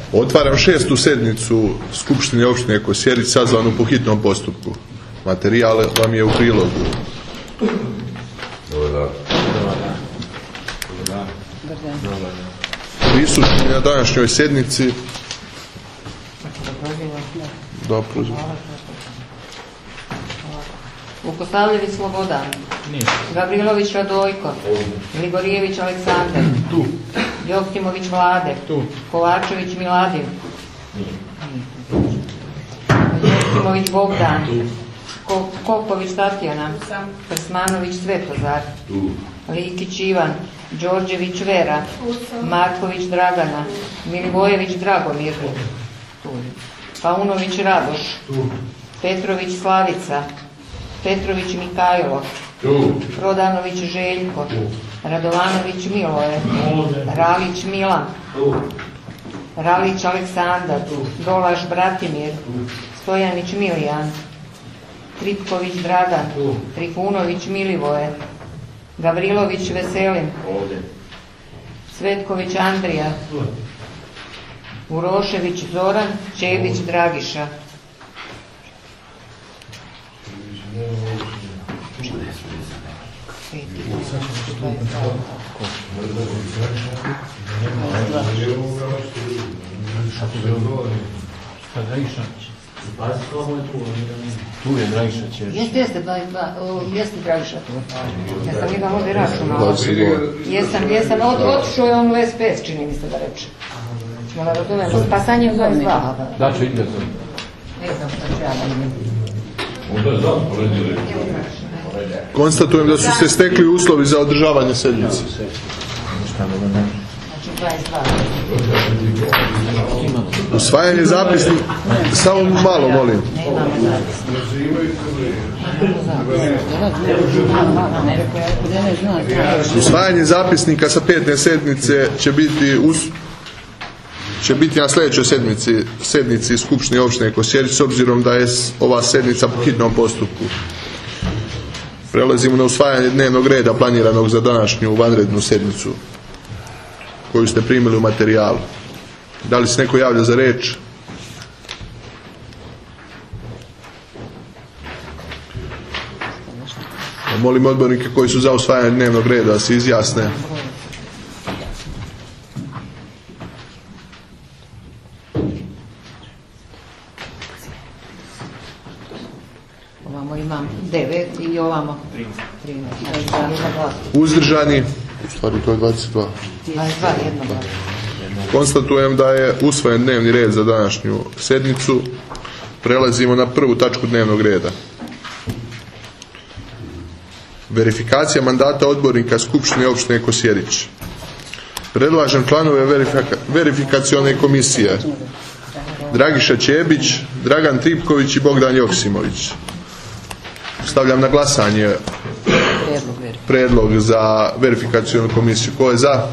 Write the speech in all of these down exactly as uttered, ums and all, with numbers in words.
Otvaram šestu sednicu Skupštine opštine Kosjerić sazvanu po hitnom postupku. Materijal vam je u prilogu. Dobar dan. Prisutni na današnjoj sednici. Dobro. Vukosavljević Slobodan. Gavrilović Radojko. Grigorijević Aleksandar. Tu. Joksimović Vlade. Tu. Kovačević Miladin. Joksimović Bogdan. Ko- Koković Tatjana. Krsmanović Svetozar. Tu. Likić Ivan. Đorđević Vera. Marković Dragana. Milivojević Dragomir. Paunović Radoš. Petrović Slavica. Petrović Mikajlo. Tu. Prodanović Željko. Radovanović Miloje. Ralić Milan. Ralić Aleksandar. Dolaš Bratimir. Stojanić Milijan. Tripković Dragan. Trifunović Milivoje. Gavrilović Veselin. Svetković Andrija. Urošević Zoran. Čebić Dragiša. Tu je Dragiša Čebić. Jeste, jeste, jeste Dragiša tu. Ja sam njega možda i računala. Jesam, jesam, od, otišao je on u S P S, čini mi se da reče. Smo da razumemo, spasanje u dvadeset dva. Da ću ide to. Ne znam šta ću ja da imam. Konstatujem da su se stekli uslovi za održavanje sednice. Znači dvadeset dva. Usvajanje zapisnika. Samo malo molim. Usvajanje zapisnika sa petne sednice će biti us... će biti na sljedećoj sednici, sednici Skupštine opštine Kosjerić, s obzirom da je ova sednica po hitnom postupku. Prelazimo na usvajanje dnevnog reda planiranog za današnju vanrednu sednicu koju ste primili u materijalu. Da li se neko javlja za reč? Molim odbornike koji su za usvajanje dnevnog reda da se izjasne. Ovamo imam devet i ovamo trinaest. Uzdržani? U stvari to je dvadeset dva. dvadeset dva, jedno glas. Konstatujem da je usvojen dnevni red za današnju sednicu. Prelazimo na prvu tačku dnevnog reda. Verifikacija mandata odbornika Skupštine opštine Kosjerić. Predlažem članove verifika- verifikacione komisije: Dragiša Čebić, Dragan Tripković i Bogdan Joksimović. Stavljam na glasanje predlog za verifikacionu komisiju. Ko je za?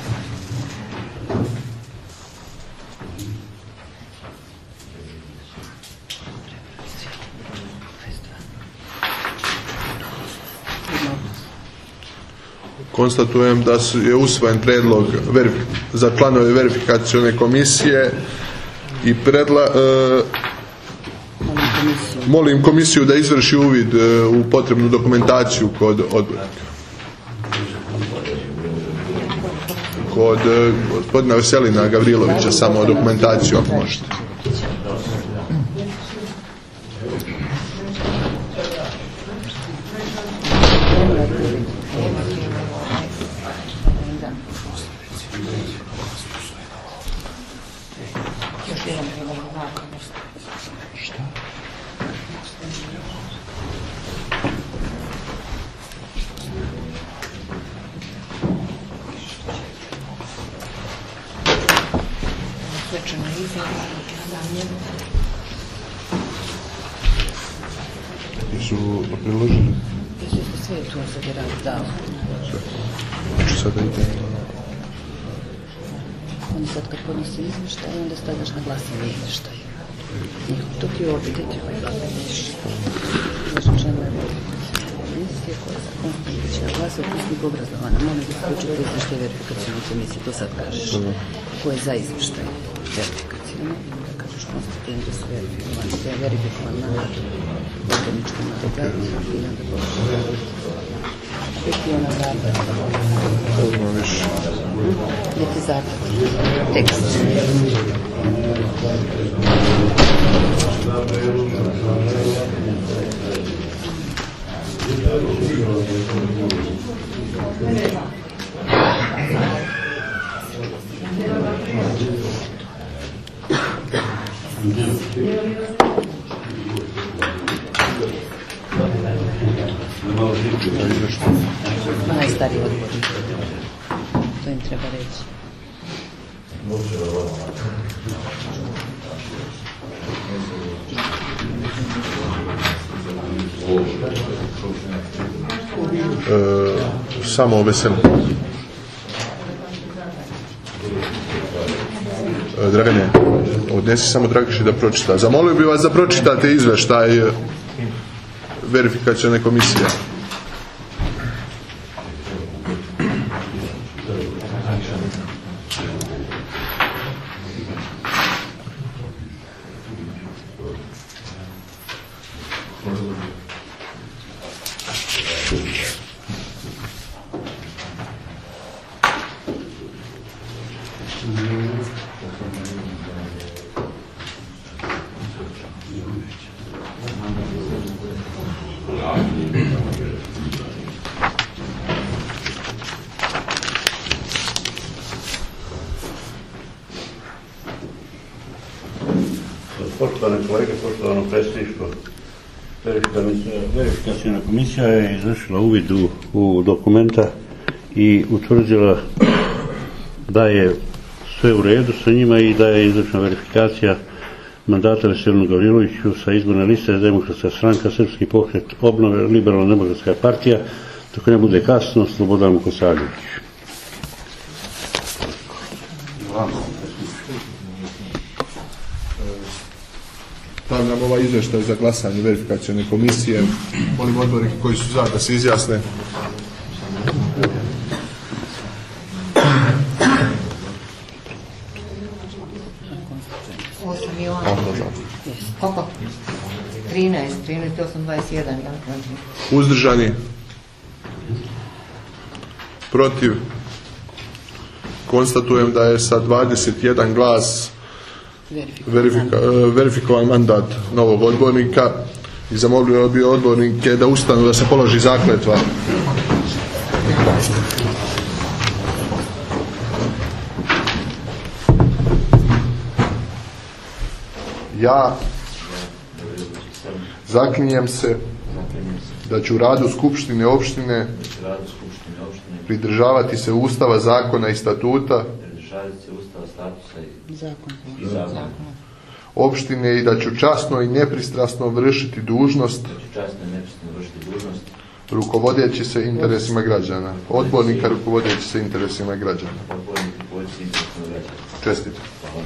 Konstatujem da je usvojen predlog za članove verifikacione komisije i predla, e, molim komisiju da izvrši uvid e, u potrebnu dokumentaciju kod odbornika. Kod e, gospodina Veselina Gavrilovića samo dokumentaciju ako možete. Su priložili? Sve je tu sad je dao. Znači sada ide. Oni sad kad podnosi izvještaj, onda stavljaš na glasanje izvještaj. Dok je ovo vidjeti ovaj glasanje. Znači članove komisije koja se konstitucija glasa u pisnik obrazovanja. Molim da se učite izvještaj verifikacijne komisije, to sad kažeš. Ko je za izvještaj? verifikacijama, da kažeš konstatujem da su verifikovani, da je verifikovan mandat odborničkom mandatu i onda počne biti ona vrata. Neki zatak, tekst. Najstariji odbornik. To im treba reći. E, samo veselo. E, Dragane, odnesi samo Dragiši da pročita. Zamolio bih vas da pročitate izveštaj verifikacione komisije. Poštovane kolege, poštovano predsjedništvo, verifikacijna komisija je izvršila uvid u, u dokumenta i utvrdila da je sve u redu sa njima i da je izvršena verifikacija mandata Veselinu Gavriloviću sa izborne liste Demokratska stranka, Srpski pokret obnove, Liberalna demokratska partija, dok ne bude kasno, Slobodan Kosavljević. Stavljam ovaj izveštaj za glasanje verifikacione komisije. Molim odbornike koji su za da se izjasne. Osam i ono. Koliko? trinaest, trinaest, osam, dvadeset jedan. Uzdržani? Protiv? Konstatujem da je sa dvadeset jedan glas verifika, verifikovan mandat novog odbornika i zamolio bi odbornike da ustanu da se položi zakletva. Ja zaklinjem se da ću u radu Skupštine opštine pridržavati se Ustava, zakona i statuta opštine i da ću časno i nepristrasno vršiti dužnost rukovodeći se interesima građana. Odbornika rukovodeći se interesima građana. Čestitam.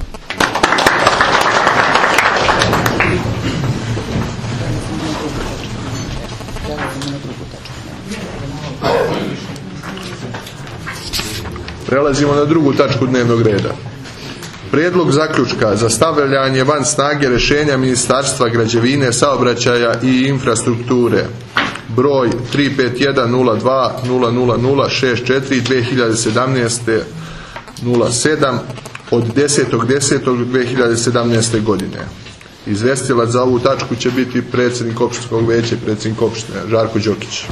Prelazimo na drugu tačku dnevnog reda. Prijedlog zaključka za stavljanje van snage rješenja Ministarstva građevine, saobraćaja i infrastrukture broj tri pet jedan nula dva nula nula nula šest četiri dve hiljade sedamnaeste nula sedam od desetog desetog dve hiljade sedamnaeste godine. Izvjestilac za ovu tačku će biti predsjednik opštinskog veća i predsjednik opštine Žarko Đokić.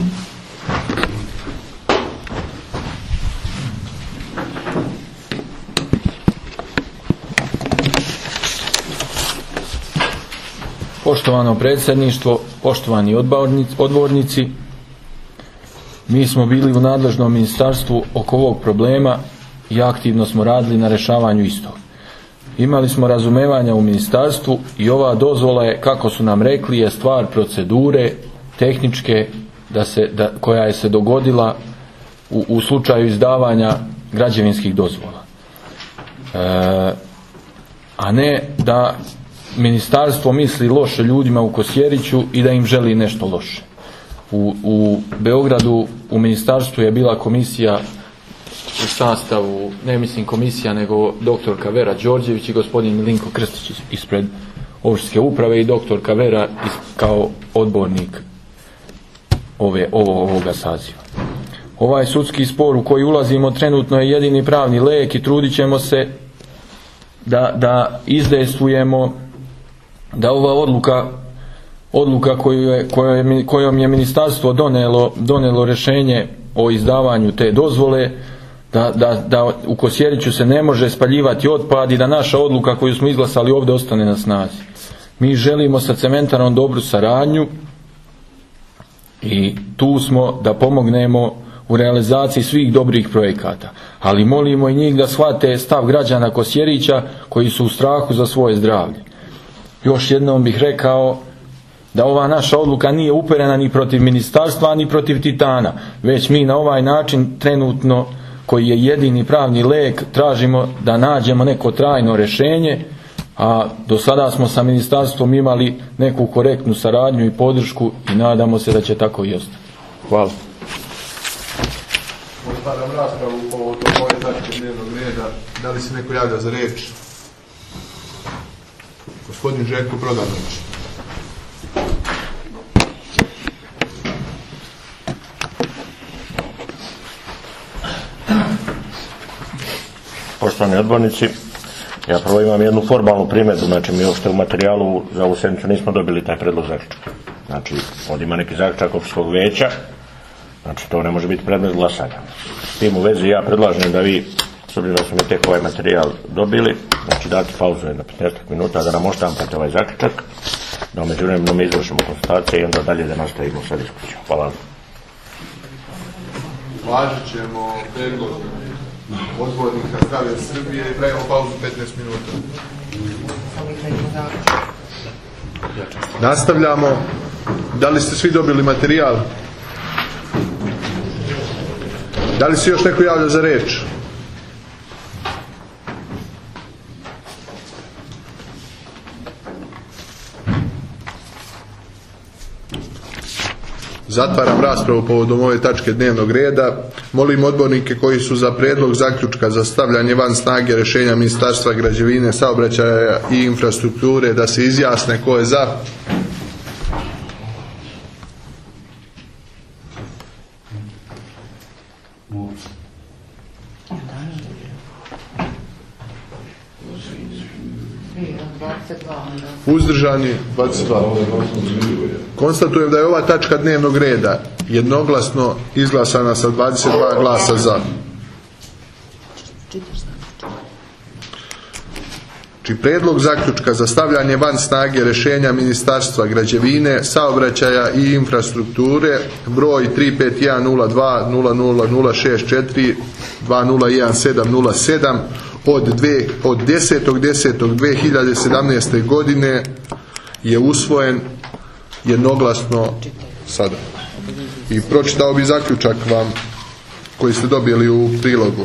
Poštovano predsjedništvo, poštovani odbornici, mi smo bili u nadležnom ministarstvu oko ovog problema i aktivno smo radili na rješavanju istog. Imali smo razumevanja u ministarstvu i ova dozvola je, kako su nam rekli, je stvar procedure tehničke da se, da, koja je se dogodila u, u slučaju izdavanja građevinskih dozvola. E, a ne da ministarstvo misli loše ljudima u Kosjeriću i da im želi nešto loše. U, u Beogradu u ministarstvu je bila komisija u sastavu, ne mislim komisija, nego doktorka Vera Đorđević i gospodin Milinko Krstić ispred općinske uprave i doktorka Vera kao odbornik ove, ovo, ovoga saziva. Ovaj sudski spor u koji ulazimo trenutno je jedini pravni lek i trudit ćemo se da, da izdejstvujemo da ova odluka odluka koju je, koju je, kojom je ministarstvo donelo, donelo rješenje o izdavanju te dozvole, da, da, da u Kosjeriću se ne može spaljivati otpad i da naša odluka koju smo izglasali ovdje ostane na snazi. Mi želimo sa cementarom dobru saradnju i tu smo da pomognemo u realizaciji svih dobrih projekata, ali molimo i njih da shvate stav građana Kosjerića koji su u strahu za svoje zdravlje. Još jednom bih rekao da ova naša odluka nije uperena ni protiv ministarstva ni protiv Titana, već mi na ovaj način trenutno, koji je jedini pravni lek, tražimo da nađemo neko trajno rješenje, a do sada smo sa ministarstvom imali neku korektnu saradnju i podršku i nadamo se da će tako i ostati. Hvala. Otvaram raspravu po ove tačke dnevnog reda. Da li se neko javlja za riječ? Gospodin Željko Prodanović. Poštovani odbornici, ja prvo imam jednu formalnu primjedbu, znači mi uopšte u materijalu za ovu sjednicu nismo dobili taj predlog zaključka. Znači, ovdje ima neki zaključak općinskog vijeća, znači to ne može biti predmet glasanja. S tim u vezi ja predlažem da vi, s obzirom da smo mi tek ovaj materijal dobili, znači dati pauzu jedno petnaest minuta da nam oštampate ovaj zaključak, da umeđu vremenu izvršimo konstatacije i onda dalje da nastavimo sa diskusijom. Hvala. Važit ćemo predlog odbornika Zdravlja Srbije i pravimo pauzu petnaest minuta. Nastavljamo. Da li ste svi dobili materijal? Da li se još neko javlja za riječ? Zatvaram raspravu povodom ove tačke dnevnog reda. Molim odbornike koji su za prijedlog zaključka za stavljanje van snage rješenja Ministarstva građevine, saobraćaja i infrastrukture da se izjasne ko je za. Uzdržani dvadeset dva. Konstatujem da je ova tačka dnevnog reda jednoglasno izglasana sa dvadeset dva glasa za. Či prijedlog zaključka za stavljanje van snage rješenja Ministarstva građevine, saobraćaja i infrastrukture broj tri pet jedan nula dva nula nula nula šest četiri dva nula jedan sedam nula sedam od, od desetog desetog dve hiljade sedamnaeste godine je usvojen jednoglasno sada. I pročitao bi zaključak vam koji ste dobili u prilogu.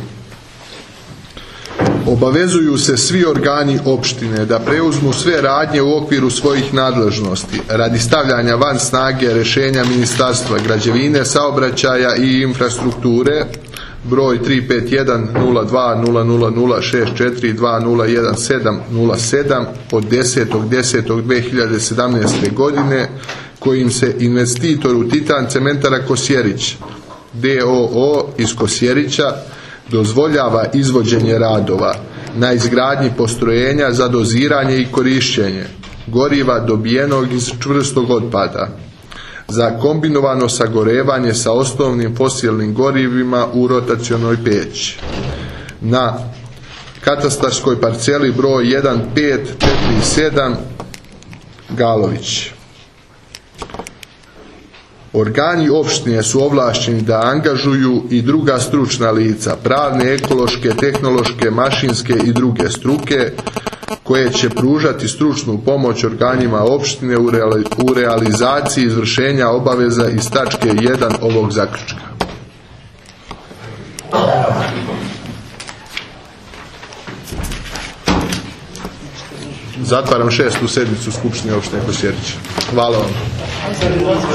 Obavezuju se svi organi opštine da preuzmu sve radnje u okviru svojih nadležnosti radi stavljanja van snage rješenja Ministarstva građevine, saobraćaja i infrastrukture broj tri pet jedan nula dva nula nula nula šest četiri dva nula jedan sedam nula sedam od desetog desetog dve hiljade sedamnaeste godine kojim se investitoru Titan cementara Kosjerić d o o iz Kosjerića dozvoljava izvođenje radova na izgradnji postrojenja za doziranje i korišćenje goriva dobijenog iz čvrstog otpada za kombinovano sagorevanje sa osnovnim fosilnim gorivima u rotacionoj peći na katastarskoj parceli broj jedan pet četiri sedam Galović. Organi opštine su ovlašteni da angažuju i druga stručna lica, pravne, ekološke, tehnološke, mašinske i druge struke koje će pružati stručnu pomoć organima opštine u, reali, u realizaciji izvršenja obaveza iz tačke jedan ovog zaključka. Zatvaram šestu sednicu Skupštine opštine Kosjerić. Hvala vam.